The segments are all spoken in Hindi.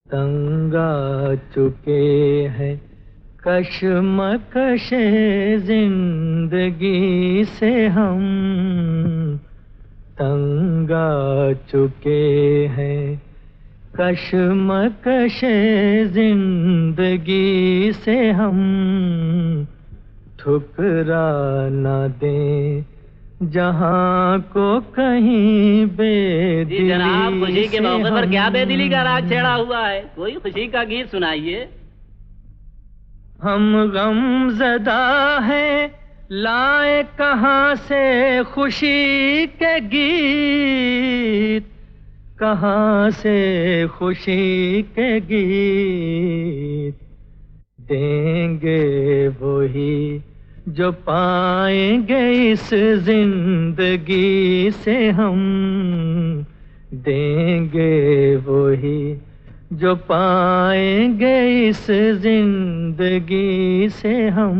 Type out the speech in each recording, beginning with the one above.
तंग आ चुके हैं कश्मकशे जिंदगी से हम, तंग आ चुके हैं कश्मकशे जिंदगी से हम। ठुकरा न दें जहां को कहीं बेदिली। जी जनाब, खुशी के मौके पर क्या बेदिली का राग छेड़ा हुआ है? कोई खुशी का गीत सुनाइए। हम गमज़दा हैं, लाए कहां से खुशी के गीत, कहां से खुशी के गीत। देंगे वही जो पाएंगे इस जिंदगी से हम, देंगे वही जो पाएंगे इस जिंदगी से हम।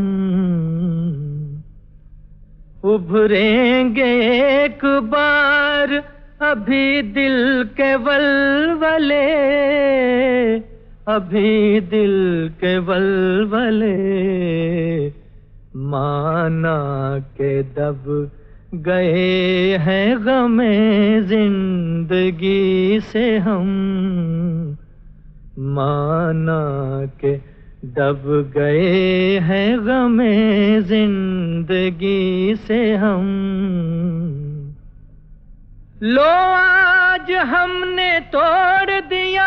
उभरेंगे एक बार अभी दिल के वलवले, अभी दिल के वलवले। माना के दब गए हैं गमे जिंदगी से हम, माना के दब गए हैं गमे जिंदगी से हम। लो आज हमने तोड़ दिया,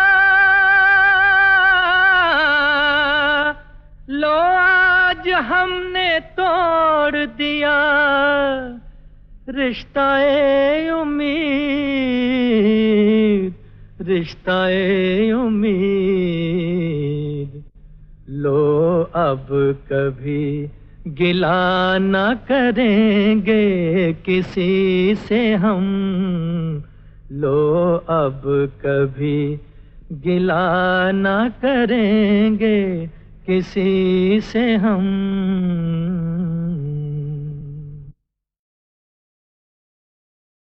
लो आज हमने तोड़ दिया रिश्ता-ए उम्मीद, रिश्ता-ए उम्मीद। लो अब कभी गिला न करेंगे किसी से हम, लो अब कभी गिला न करेंगे किसी से हम।